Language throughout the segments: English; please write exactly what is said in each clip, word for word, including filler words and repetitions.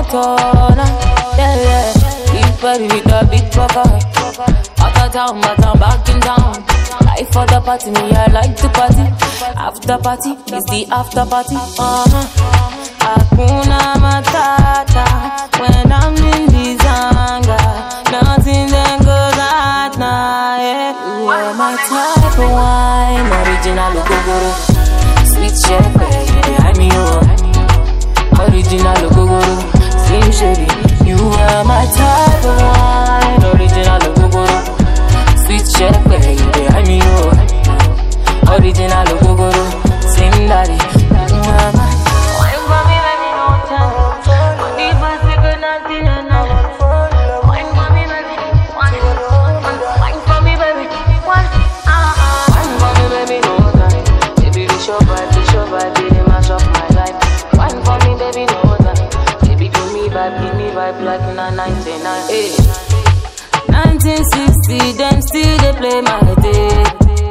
corner. Yeah, yeah. Big body with a big pocket. Out of town, but I'm back in town. Life for the party, me I like to party. After party is the after party. Uh-huh. Hakuna Matata when I'm in the zanga. Nothing then goes at night. Yeah. You are my type of wine, original Gogoro. Sweet chef, you behind me, oh. Original Gogoro, slim shady. You are my type of wine, original Gogoro. Sweet chef, you behind me, oh. Original Gogoro, slim daddy. You are my wine for me, baby, no time. Deep as you could not deny. Wine for me, baby, one. Wine for me, baby, one. Wine for me, baby, no time. Baby, this your vibe, this your vibe, baby, mash up my life. Wine for me, baby, no time. Baby, give me vibe, give me vibe like na ninety-nine. Hey. nineteen sixty, then still they play my day.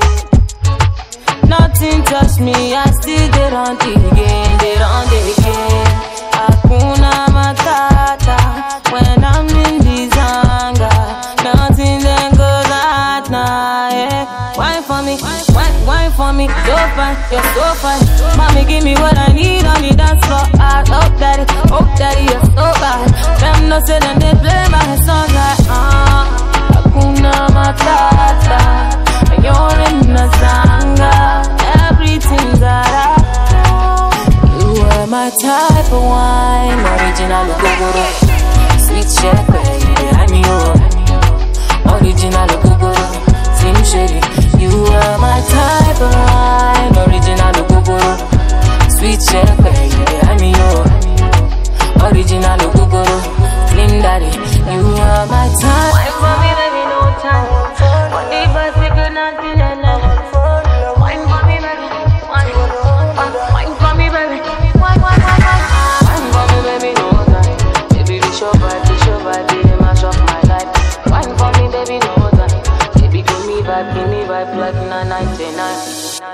Nothing touch me, I still get on the game, get on the game. Hakuna Matata when I'm in the zanga. Nothing then goes at night. Yeah. Wine for me, wine, wine for me, so fine, you're so fine. Mommy, give me what I need on the dance floor. I hope daddy, hope daddy, you're so bad. Them no say them they play my songs like ah. Hakuna Matata, you're in the zanga. Everything's alright. You are my type of wine, original Gogoro. Sweet chef, you behind me, oh. Original Gogoro, slim shady. You are my type of wine, original Gogoro. Sweet chef, you behind me, oh. Original Gogoro, slim daddy. You are my type. Wine for me, baby, no time. What if I say good night to the night? Wine for me, baby, wine. Wine for me, baby, wine, wine, wine, wine. Wine for me, baby, no time. Baby, this your vibe, this your vibe, baby, mash up my life. Wine for me, baby, no time. Baby, give me vibe, give me vibe like na ninety-nine.